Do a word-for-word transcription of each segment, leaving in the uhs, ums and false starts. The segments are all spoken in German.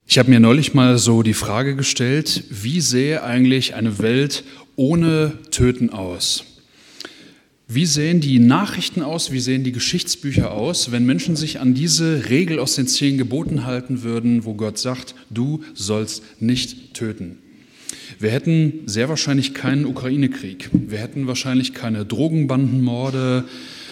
Ich habe mir neulich mal so die Frage gestellt, wie sähe eigentlich eine Welt ohne Töten aus? Wie sehen die Nachrichten aus, wie sehen die Geschichtsbücher aus, wenn Menschen sich an diese Regel aus den zehn Geboten halten würden, wo Gott sagt, du sollst nicht töten? Wir hätten sehr wahrscheinlich keinen Ukraine-Krieg, wir hätten wahrscheinlich keine Drogenbandenmorde,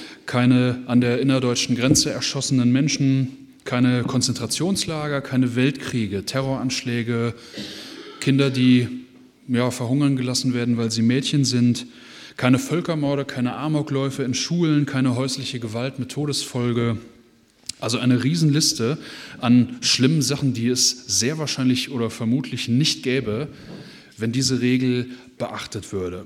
keine an der innerdeutschen Grenze erschossenen Menschen, keine Konzentrationslager, keine Weltkriege, Terroranschläge, Kinder, die ja, verhungern gelassen werden, weil sie Mädchen sind, keine Völkermorde, keine Amokläufe in Schulen, keine häusliche Gewalt mit Todesfolge. Also eine Riesenliste an schlimmen Sachen, die es sehr wahrscheinlich oder vermutlich nicht gäbe, wenn diese Regel beachtet würde.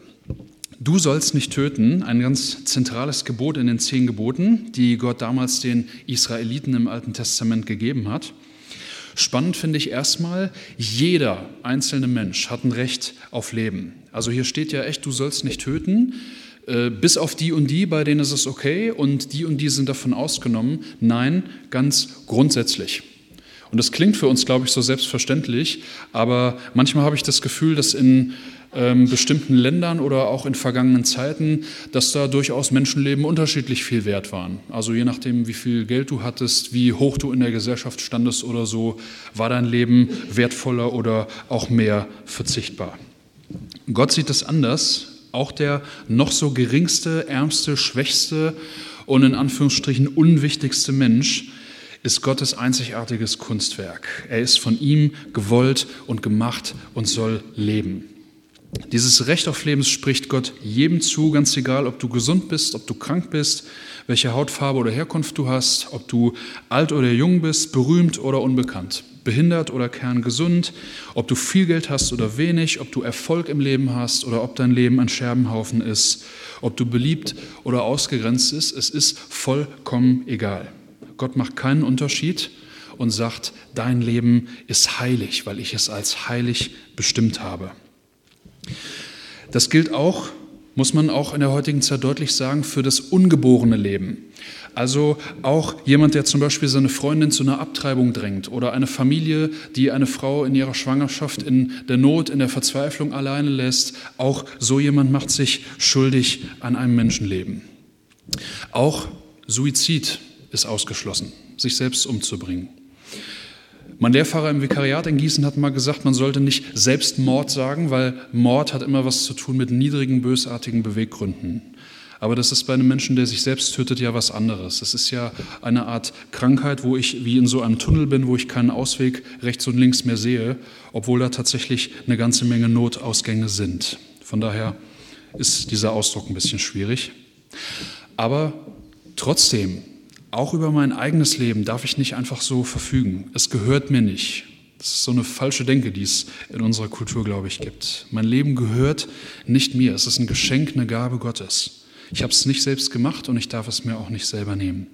Du sollst nicht töten, ein ganz zentrales Gebot in den zehn Geboten, die Gott damals den Israeliten im Alten Testament gegeben hat. Spannend finde ich erstmal, jeder einzelne Mensch hat ein Recht auf Leben. Also hier steht ja echt, du sollst nicht töten, äh, bis auf die und die, bei denen ist es okay und die und die sind davon ausgenommen. Nein, ganz grundsätzlich. Und das klingt für uns, glaube ich, so selbstverständlich, aber manchmal habe ich das Gefühl, dass in ähm, bestimmten Ländern oder auch in vergangenen Zeiten, dass da durchaus Menschenleben unterschiedlich viel wert waren. Also je nachdem, wie viel Geld du hattest, wie hoch du in der Gesellschaft standest oder so, war dein Leben wertvoller oder auch mehr verzichtbar. Gott sieht das anders. Auch der noch so geringste, ärmste, schwächste und in Anführungsstrichen unwichtigste Mensch ist Gottes einzigartiges Kunstwerk. Er ist von ihm gewollt und gemacht und soll leben. Dieses Recht auf Leben spricht Gott jedem zu, ganz egal, ob du gesund bist, ob du krank bist, welche Hautfarbe oder Herkunft du hast, ob du alt oder jung bist, berühmt oder unbekannt, behindert oder kerngesund, ob du viel Geld hast oder wenig, ob du Erfolg im Leben hast oder ob dein Leben ein Scherbenhaufen ist, ob du beliebt oder ausgegrenzt bist, es ist vollkommen egal. Gott macht keinen Unterschied und sagt, dein Leben ist heilig, weil ich es als heilig bestimmt habe. Das gilt auch, muss man auch in der heutigen Zeit deutlich sagen, für das ungeborene Leben. Also auch jemand, der zum Beispiel seine Freundin zu einer Abtreibung drängt oder eine Familie, die eine Frau in ihrer Schwangerschaft in der Not, in der Verzweiflung alleine lässt, auch so jemand macht sich schuldig an einem Menschenleben. Auch Suizid ist ausgeschlossen, sich selbst umzubringen. Mein Lehrpfarrer im Vikariat in Gießen hat mal gesagt, man sollte nicht Selbstmord sagen, weil Mord hat immer was zu tun mit niedrigen, bösartigen Beweggründen. Aber das ist bei einem Menschen, der sich selbst tötet, ja was anderes. Das ist ja eine Art Krankheit, wo ich wie in so einem Tunnel bin, wo ich keinen Ausweg rechts und links mehr sehe, obwohl da tatsächlich eine ganze Menge Notausgänge sind. Von daher ist dieser Ausdruck ein bisschen schwierig. Aber trotzdem, auch über mein eigenes Leben darf ich nicht einfach so verfügen. Es gehört mir nicht. Das ist so eine falsche Denke, die es in unserer Kultur, glaube ich, gibt. Mein Leben gehört nicht mir. Es ist ein Geschenk, eine Gabe Gottes. Ich habe es nicht selbst gemacht und ich darf es mir auch nicht selber nehmen.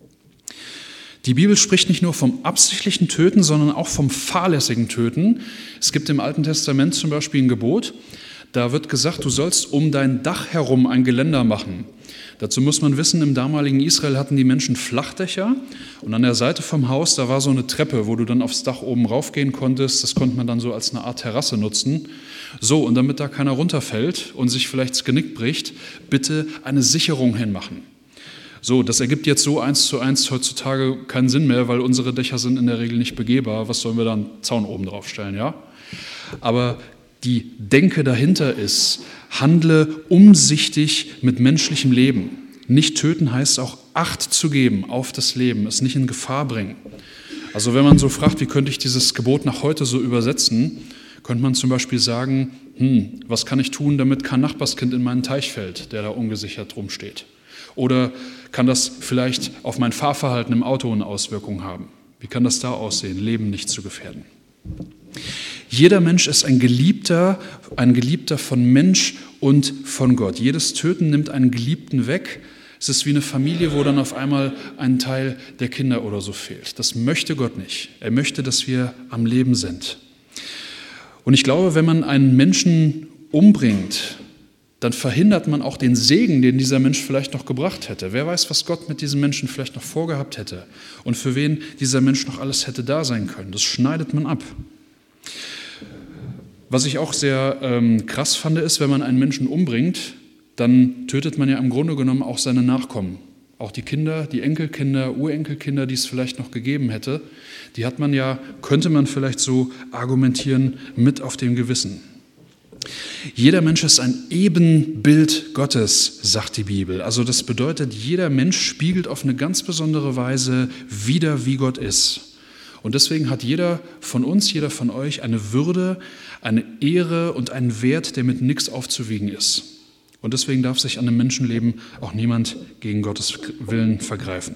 Die Bibel spricht nicht nur vom absichtlichen Töten, sondern auch vom fahrlässigen Töten. Es gibt im Alten Testament zum Beispiel ein Gebot, da wird gesagt, du sollst um dein Dach herum ein Geländer machen. Dazu muss man wissen, im damaligen Israel hatten die Menschen Flachdächer und an der Seite vom Haus, da war so eine Treppe, wo du dann aufs Dach oben raufgehen konntest. Das konnte man dann so als eine Art Terrasse nutzen. So, und damit da keiner runterfällt und sich vielleicht das Genick bricht, bitte eine Sicherung hinmachen. So, das ergibt jetzt so eins zu eins heutzutage keinen Sinn mehr, weil unsere Dächer sind in der Regel nicht begehbar. Was sollen wir da einen Zaun oben drauf stellen, ja? Aber die Denke dahinter ist, handle umsichtig mit menschlichem Leben. Nicht töten heißt auch Acht zu geben auf das Leben, es nicht in Gefahr bringen. Also wenn man so fragt, wie könnte ich dieses Gebot nach heute so übersetzen, könnte man zum Beispiel sagen, hm, was kann ich tun, damit kein Nachbarskind in meinen Teich fällt, der da ungesichert rumsteht? Oder kann das vielleicht auf mein Fahrverhalten im Auto eine Auswirkung haben? Wie kann das da aussehen, Leben nicht zu gefährden? Jeder Mensch ist ein Geliebter, ein Geliebter von Mensch und von Gott. Jedes Töten nimmt einen Geliebten weg. Es ist wie eine Familie, wo dann auf einmal ein Teil der Kinder oder so fehlt. Das möchte Gott nicht. Er möchte, dass wir am Leben sind. Und ich glaube, wenn man einen Menschen umbringt, dann verhindert man auch den Segen, den dieser Mensch vielleicht noch gebracht hätte. Wer weiß, was Gott mit diesem Menschen vielleicht noch vorgehabt hätte und für wen dieser Mensch noch alles hätte da sein können. Das schneidet man ab. Was ich auch sehr ähm, krass fand, ist, wenn man einen Menschen umbringt, dann tötet man ja im Grunde genommen auch seine Nachkommen. Auch die Kinder, die Enkelkinder, Urenkelkinder, die es vielleicht noch gegeben hätte, die hat man ja, könnte man vielleicht so argumentieren, mit auf dem Gewissen. Jeder Mensch ist ein Ebenbild Gottes, sagt die Bibel. Also das bedeutet, jeder Mensch spiegelt auf eine ganz besondere Weise wider, wie Gott ist. Und deswegen hat jeder von uns, jeder von euch eine Würde, eine Ehre und einen Wert, der mit nichts aufzuwiegen ist. Und deswegen darf sich an einem Menschenleben auch niemand gegen Gottes Willen vergreifen.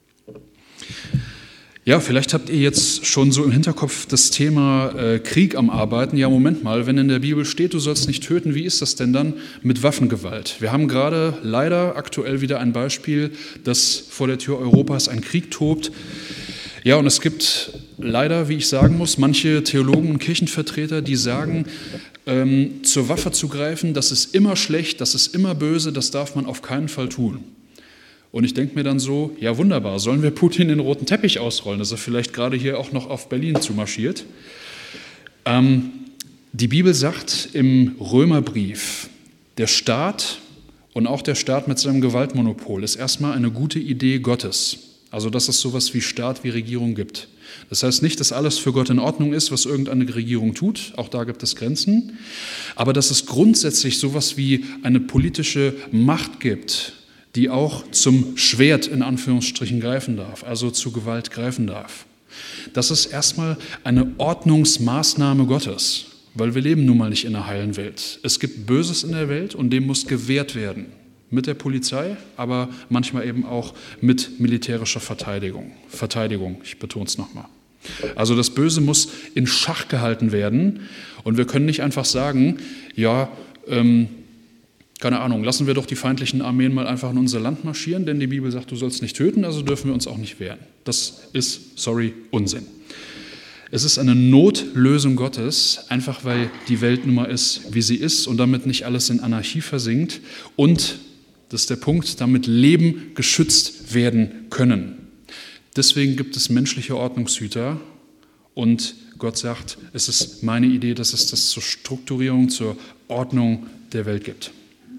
Ja, vielleicht habt ihr jetzt schon so im Hinterkopf das Thema äh, Krieg am Arbeiten. Ja, Moment mal, wenn in der Bibel steht, du sollst nicht töten, wie ist das denn dann mit Waffengewalt? Wir haben gerade leider aktuell wieder ein Beispiel, dass vor der Tür Europas ein Krieg tobt. Ja, und es gibt leider, wie ich sagen muss, manche Theologen und Kirchenvertreter, die sagen, ähm, zur Waffe zu greifen, das ist immer schlecht, das ist immer böse, das darf man auf keinen Fall tun. Und ich denke mir dann so, ja wunderbar, sollen wir Putin den roten Teppich ausrollen, dass er vielleicht gerade hier auch noch auf Berlin zumarschiert? Ähm, die Bibel sagt im Römerbrief, der Staat und auch der Staat mit seinem Gewaltmonopol ist erstmal eine gute Idee Gottes. Also dass es sowas wie Staat, wie Regierung gibt. Das heißt nicht, dass alles für Gott in Ordnung ist, was irgendeine Regierung tut, auch da gibt es Grenzen, aber dass es grundsätzlich sowas wie eine politische Macht gibt, die auch zum Schwert in Anführungsstrichen greifen darf, also zu Gewalt greifen darf. Das ist erstmal eine Ordnungsmaßnahme Gottes, weil wir leben nun mal nicht in einer heilen Welt. Es gibt Böses in der Welt und dem muss gewehrt werden. Mit der Polizei, aber manchmal eben auch mit militärischer Verteidigung. Verteidigung, ich betone es nochmal. Also das Böse muss in Schach gehalten werden und wir können nicht einfach sagen, ja, ähm, keine Ahnung, lassen wir doch die feindlichen Armeen mal einfach in unser Land marschieren, denn die Bibel sagt, du sollst nicht töten, also dürfen wir uns auch nicht wehren. Das ist, sorry, Unsinn. Es ist eine Notlösung Gottes, einfach weil die Welt nun mal ist, wie sie ist und damit nicht alles in Anarchie versinkt und, das ist der Punkt, damit Leben geschützt werden können. Deswegen gibt es menschliche Ordnungshüter und Gott sagt, es ist meine Idee, dass es das zur Strukturierung, zur Ordnung der Welt gibt.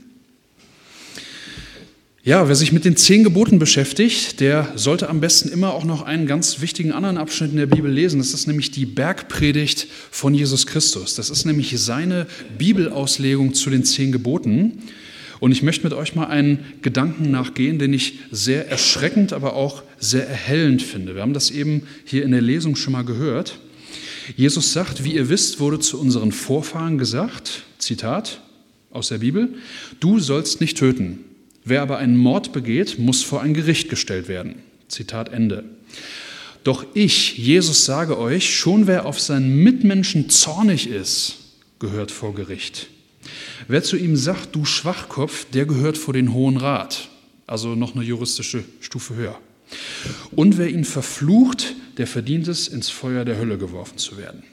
Ja, wer sich mit den zehn Geboten beschäftigt, der sollte am besten immer auch noch einen ganz wichtigen anderen Abschnitt in der Bibel lesen. Das ist nämlich die Bergpredigt von Jesus Christus. Das ist nämlich seine Bibelauslegung zu den zehn Geboten. Und ich möchte mit euch mal einen Gedanken nachgehen, den ich sehr erschreckend, aber auch sehr erhellend finde. Wir haben das eben hier in der Lesung schon mal gehört. Jesus sagt, wie ihr wisst, wurde zu unseren Vorfahren gesagt, Zitat aus der Bibel, du sollst nicht töten. Wer aber einen Mord begeht, muss vor ein Gericht gestellt werden. Zitat Ende. Doch ich, Jesus, sage euch, schon wer auf seinen Mitmenschen zornig ist, gehört vor Gericht. Wer zu ihm sagt, du Schwachkopf, der gehört vor den Hohen Rat. Also noch eine juristische Stufe höher. Und wer ihn verflucht, der verdient es, ins Feuer der Hölle geworfen zu werden.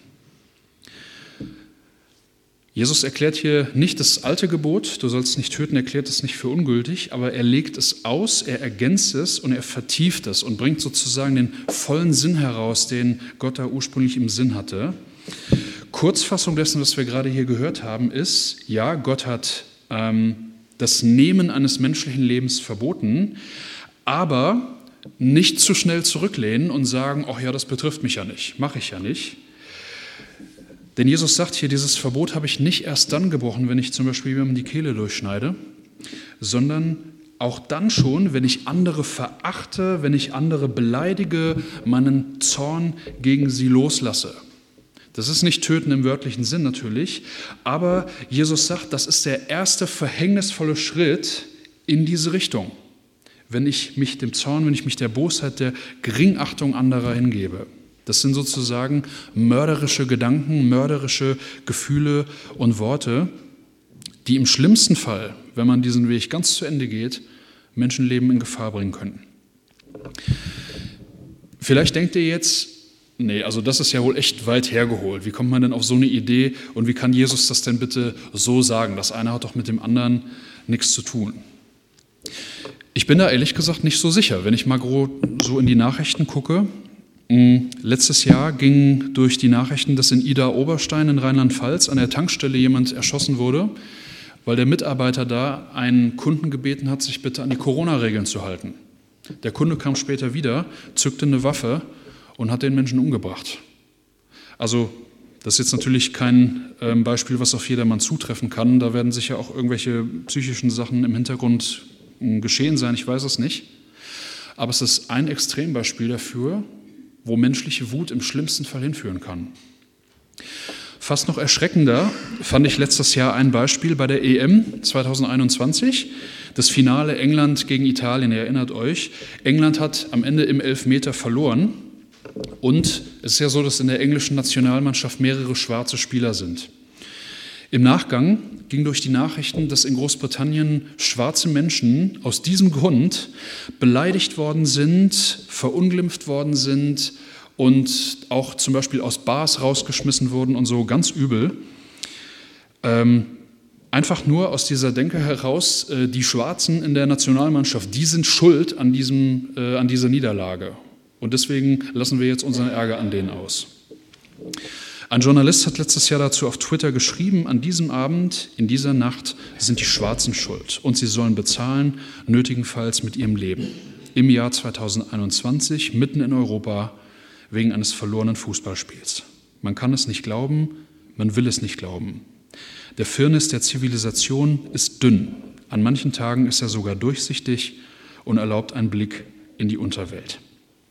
Jesus erklärt hier nicht das alte Gebot, du sollst nicht töten, erklärt es nicht für ungültig, aber er legt es aus, er ergänzt es und er vertieft es und bringt sozusagen den vollen Sinn heraus, den Gott da ursprünglich im Sinn hatte. Kurzfassung dessen, was wir gerade hier gehört haben, ist, ja, Gott hat ähm, das Nehmen eines menschlichen Lebens verboten, aber nicht zu schnell zurücklehnen und sagen, ach ja, das betrifft mich ja nicht, mache ich ja nicht. Denn Jesus sagt hier, dieses Verbot habe ich nicht erst dann gebrochen, wenn ich zum Beispiel jemandem die Kehle durchschneide, sondern auch dann schon, wenn ich andere verachte, wenn ich andere beleidige, meinen Zorn gegen sie loslasse. Das ist nicht töten im wörtlichen Sinn natürlich, aber Jesus sagt, das ist der erste verhängnisvolle Schritt in diese Richtung, wenn ich mich dem Zorn, wenn ich mich der Bosheit, der Geringachtung anderer hingebe. Das sind sozusagen mörderische Gedanken, mörderische Gefühle und Worte, die im schlimmsten Fall, wenn man diesen Weg ganz zu Ende geht, Menschenleben in Gefahr bringen könnten. Vielleicht denkt ihr jetzt, nee, also das ist ja wohl echt weit hergeholt. Wie kommt man denn auf so eine Idee und wie kann Jesus das denn bitte so sagen? Das eine hat doch mit dem anderen nichts zu tun. Ich bin da ehrlich gesagt nicht so sicher. Wenn ich mal so in die Nachrichten gucke, letztes Jahr ging durch die Nachrichten, dass in Idar-Oberstein in Rheinland-Pfalz an der Tankstelle jemand erschossen wurde, weil der Mitarbeiter da einen Kunden gebeten hat, sich bitte an die Corona-Regeln zu halten. Der Kunde kam später wieder, zückte eine Waffe und hat den Menschen umgebracht. Also das ist jetzt natürlich kein ähm, Beispiel, was auf jedermann zutreffen kann. Da werden sicher auch irgendwelche psychischen Sachen im Hintergrund äh, geschehen sein, ich weiß es nicht. Aber es ist ein Extrembeispiel dafür, wo menschliche Wut im schlimmsten Fall hinführen kann. Fast noch erschreckender fand ich letztes Jahr ein Beispiel bei der E M zwanzig einundzwanzig. Das Finale England gegen Italien, ihr erinnert euch. England hat am Ende im Elfmeter verloren. Und es ist ja so, dass in der englischen Nationalmannschaft mehrere schwarze Spieler sind. Im Nachgang ging durch die Nachrichten, dass in Großbritannien schwarze Menschen aus diesem Grund beleidigt worden sind, verunglimpft worden sind und auch zum Beispiel aus Bars rausgeschmissen wurden und so, ganz übel. Ähm, einfach nur aus dieser Denke heraus, äh, die Schwarzen in der Nationalmannschaft, die sind schuld an, diesem, äh, an dieser Niederlage. Und deswegen lassen wir jetzt unseren Ärger an denen aus. Ein Journalist hat letztes Jahr dazu auf Twitter geschrieben, an diesem Abend, in dieser Nacht sind die Schwarzen schuld und sie sollen bezahlen, nötigenfalls mit ihrem Leben. Im Jahr zwanzig einundzwanzig, mitten in Europa, wegen eines verlorenen Fußballspiels. Man kann es nicht glauben, man will es nicht glauben. Der Firnis der Zivilisation ist dünn. An manchen Tagen ist er sogar durchsichtig und erlaubt einen Blick in die Unterwelt.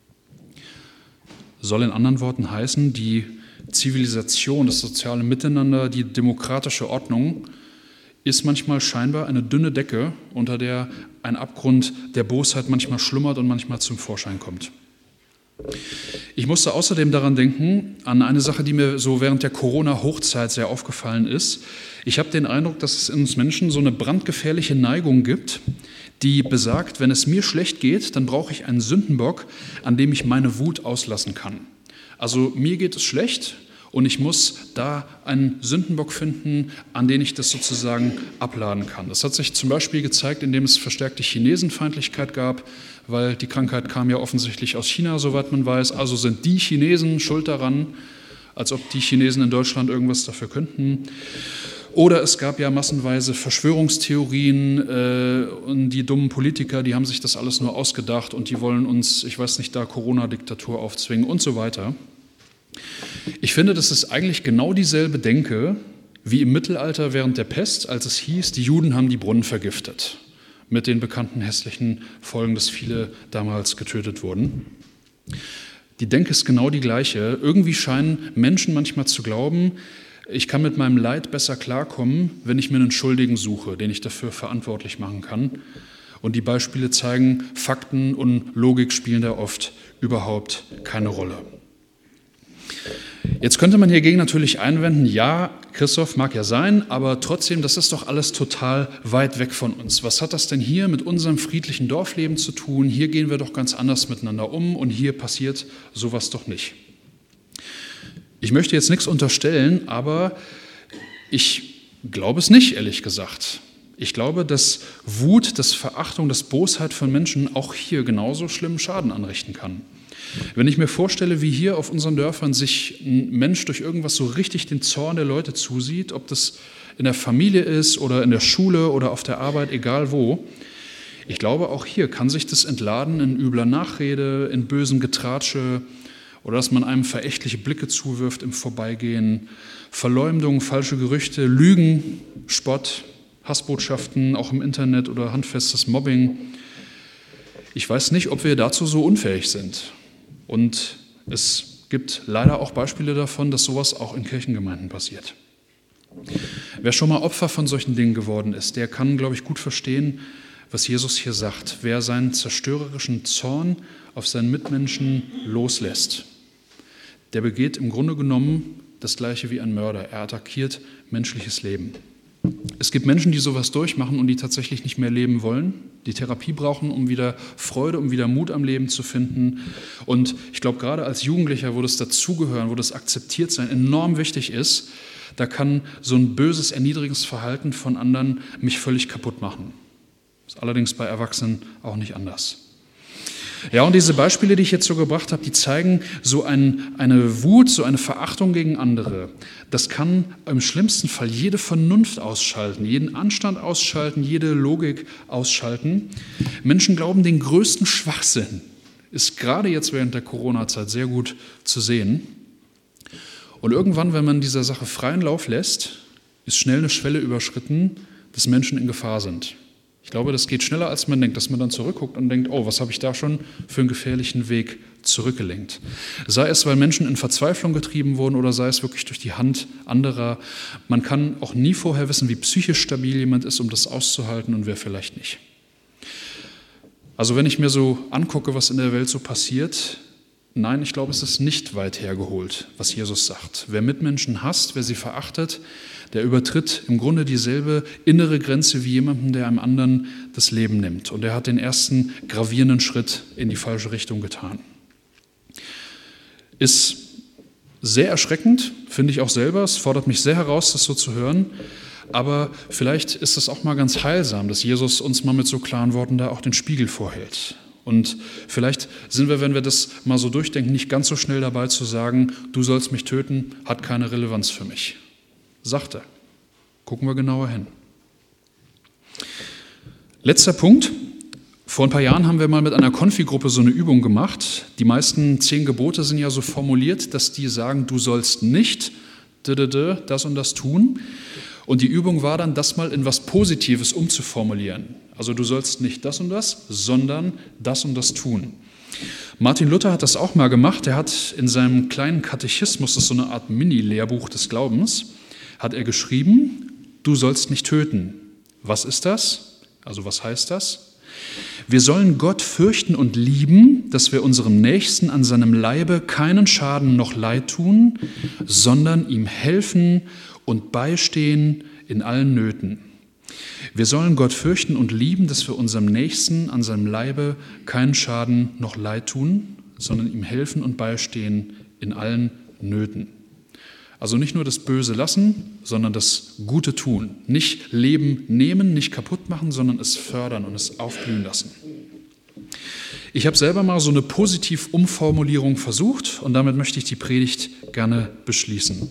Soll in anderen Worten heißen, die Zivilisation, das soziale Miteinander, die demokratische Ordnung ist manchmal scheinbar eine dünne Decke, unter der ein Abgrund der Bosheit manchmal schlummert und manchmal zum Vorschein kommt. Ich musste außerdem daran denken, an eine Sache, die mir so während der Corona-Hochzeit sehr aufgefallen ist. Ich habe den Eindruck, dass es in uns Menschen so eine brandgefährliche Neigung gibt, die besagt, wenn es mir schlecht geht, dann brauche ich einen Sündenbock, an dem ich meine Wut auslassen kann. Also mir geht es schlecht und ich muss da einen Sündenbock finden, an den ich das sozusagen abladen kann. Das hat sich zum Beispiel gezeigt, indem es verstärkte Chinesenfeindlichkeit gab, weil die Krankheit kam ja offensichtlich aus China, soweit man weiß. Also sind die Chinesen schuld daran, als ob die Chinesen in Deutschland irgendwas dafür könnten. Oder es gab ja massenweise Verschwörungstheorien äh, und die dummen Politiker, die haben sich das alles nur ausgedacht und die wollen uns, ich weiß nicht, da Corona-Diktatur aufzwingen und so weiter. Ich finde, das ist eigentlich genau dieselbe Denke wie im Mittelalter während der Pest, als es hieß, die Juden haben die Brunnen vergiftet, mit den bekannten hässlichen Folgen, dass viele damals getötet wurden. Die Denke ist genau die gleiche. Irgendwie scheinen Menschen manchmal zu glauben, ich kann mit meinem Leid besser klarkommen, wenn ich mir einen Schuldigen suche, den ich dafür verantwortlich machen kann. Und die Beispiele zeigen, Fakten und Logik spielen da oft überhaupt keine Rolle. Jetzt könnte man hiergegen natürlich einwenden, ja, Christoph mag ja sein, aber trotzdem, das ist doch alles total weit weg von uns. Was hat das denn hier mit unserem friedlichen Dorfleben zu tun? Hier gehen wir doch ganz anders miteinander um und hier passiert sowas doch nicht. Ich möchte jetzt nichts unterstellen, aber ich glaube es nicht, ehrlich gesagt. Ich glaube, dass Wut, dass Verachtung, dass Bosheit von Menschen auch hier genauso schlimmen Schaden anrichten kann. Wenn ich mir vorstelle, wie hier auf unseren Dörfern sich ein Mensch durch irgendwas so richtig den Zorn der Leute zusieht, ob das in der Familie ist oder in der Schule oder auf der Arbeit, egal wo, ich glaube, auch hier kann sich das entladen in übler Nachrede, in bösem Getratsche, oder dass man einem verächtliche Blicke zuwirft im Vorbeigehen, Verleumdung, falsche Gerüchte, Lügen, Spott, Hassbotschaften, auch im Internet oder handfestes Mobbing. Ich weiß nicht, ob wir dazu so unfähig sind. Und es gibt leider auch Beispiele davon, dass sowas auch in Kirchengemeinden passiert. Wer schon mal Opfer von solchen Dingen geworden ist, der kann, glaube ich, gut verstehen, was Jesus hier sagt. Wer seinen zerstörerischen Zorn auf seinen Mitmenschen loslässt, der begeht im Grunde genommen das Gleiche wie ein Mörder. Er attackiert menschliches Leben. Es gibt Menschen, die sowas durchmachen und die tatsächlich nicht mehr leben wollen, die Therapie brauchen, um wieder Freude, um wieder Mut am Leben zu finden. Und ich glaube, gerade als Jugendlicher, wo das Dazugehören, wo das Akzeptiertsein enorm wichtig ist, da kann so ein böses, erniedrigendes Verhalten von anderen mich völlig kaputt machen. Das ist allerdings bei Erwachsenen auch nicht anders. Ja, und diese Beispiele, die ich jetzt so gebracht habe, die zeigen so ein, eine Wut, so eine Verachtung gegen andere. Das kann im schlimmsten Fall jede Vernunft ausschalten, jeden Anstand ausschalten, jede Logik ausschalten. Menschen glauben den größten Schwachsinn. Ist gerade jetzt während der Corona-Zeit sehr gut zu sehen. Und irgendwann, wenn man dieser Sache freien Lauf lässt, ist schnell eine Schwelle überschritten, dass Menschen in Gefahr sind. Ich glaube, das geht schneller, als man denkt, dass man dann zurückguckt und denkt, oh, was habe ich da schon für einen gefährlichen Weg zurückgelenkt. Sei es, weil Menschen in Verzweiflung getrieben wurden oder sei es wirklich durch die Hand anderer. Man kann auch nie vorher wissen, wie psychisch stabil jemand ist, um das auszuhalten und wer vielleicht nicht. Also wenn ich mir so angucke, was in der Welt so passiert, nein, ich glaube, es ist nicht weit hergeholt, was Jesus sagt. Wer Mitmenschen hasst, wer sie verachtet, der übertritt im Grunde dieselbe innere Grenze wie jemanden, der einem anderen das Leben nimmt. Und er hat den ersten gravierenden Schritt in die falsche Richtung getan. Ist sehr erschreckend, finde ich auch selber. Es fordert mich sehr heraus, das so zu hören. Aber vielleicht ist es auch mal ganz heilsam, dass Jesus uns mal mit so klaren Worten da auch den Spiegel vorhält. Und vielleicht sind wir, wenn wir das mal so durchdenken, nicht ganz so schnell dabei zu sagen, du sollst mich töten, hat keine Relevanz für mich. Sagt er. Gucken wir genauer hin. Letzter Punkt. Vor ein paar Jahren haben wir mal mit einer Konfi-Gruppe so eine Übung gemacht. Die meisten zehn Gebote sind ja so formuliert, dass die sagen, du sollst nicht das und das tun. Und die Übung war dann, das mal in was Positives umzuformulieren. Also du sollst nicht das und das, sondern das und das tun. Martin Luther hat das auch mal gemacht. Er hat in seinem kleinen Katechismus, das ist so eine Art Mini-Lehrbuch des Glaubens, hat er geschrieben, du sollst nicht töten. Was ist das? Also was heißt das? Wir sollen Gott fürchten und lieben, dass wir unserem Nächsten an seinem Leibe keinen Schaden noch Leid tun, sondern ihm helfen und beistehen in allen Nöten. Wir sollen Gott fürchten und lieben, dass wir unserem Nächsten an seinem Leibe keinen Schaden noch Leid tun, sondern ihm helfen und beistehen in allen Nöten. Also nicht nur das Böse lassen, sondern das Gute tun. Nicht Leben nehmen, nicht kaputt machen, sondern es fördern und es aufblühen lassen. Ich habe selber mal so eine Positiv-Umformulierung versucht und damit möchte ich die Predigt gerne beschließen.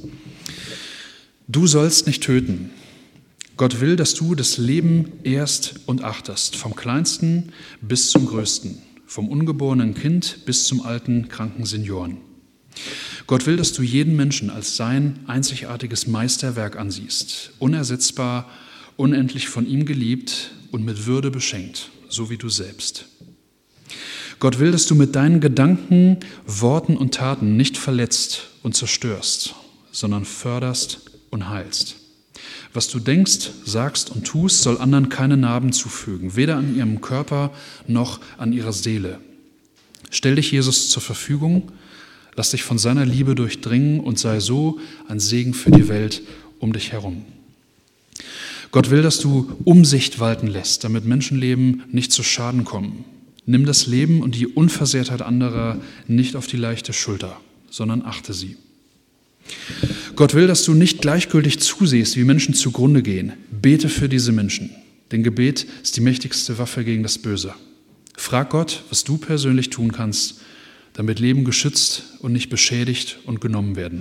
Du sollst nicht töten. Gott will, dass du das Leben ehrst und achtest, vom Kleinsten bis zum Größten, vom ungeborenen Kind bis zum alten, kranken Senioren. Gott will, dass du jeden Menschen als sein einzigartiges Meisterwerk ansiehst, unersetzbar, unendlich von ihm geliebt und mit Würde beschenkt, so wie du selbst. Gott will, dass du mit deinen Gedanken, Worten und Taten nicht verletzt und zerstörst, sondern förderst und heilst. Was du denkst, sagst und tust, soll anderen keine Narben zufügen, weder an ihrem Körper noch an ihrer Seele. Stell dich Jesus zur Verfügung, lass dich von seiner Liebe durchdringen und sei so ein Segen für die Welt um dich herum. Gott will, dass du Umsicht walten lässt, damit Menschenleben nicht zu Schaden kommen. Nimm das Leben und die Unversehrtheit anderer nicht auf die leichte Schulter, sondern achte sie. Gott will, dass du nicht gleichgültig zusiehst, wie Menschen zugrunde gehen. Bete für diese Menschen, denn Gebet ist die mächtigste Waffe gegen das Böse. Frag Gott, was du persönlich tun kannst, damit Leben geschützt und nicht beschädigt und genommen werden.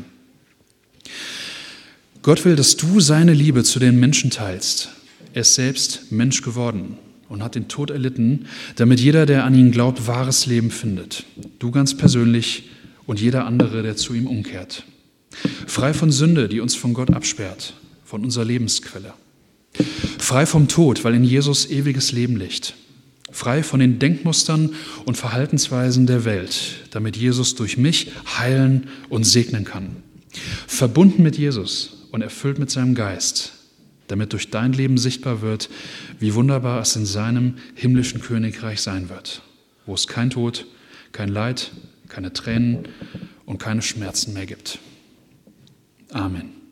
Gott will, dass du seine Liebe zu den Menschen teilst. Er ist selbst Mensch geworden und hat den Tod erlitten, damit jeder, der an ihn glaubt, wahres Leben findet. Du ganz persönlich und jeder andere, der zu ihm umkehrt. Frei von Sünde, die uns von Gott absperrt, von unserer Lebensquelle. Frei vom Tod, weil in Jesus ewiges Leben liegt. Frei von den Denkmustern und Verhaltensweisen der Welt, damit Jesus durch mich heilen und segnen kann. Verbunden mit Jesus und erfüllt mit seinem Geist, damit durch dein Leben sichtbar wird, wie wunderbar es in seinem himmlischen Königreich sein wird, wo es kein Tod, kein Leid, keine Tränen und keine Schmerzen mehr gibt. Amen.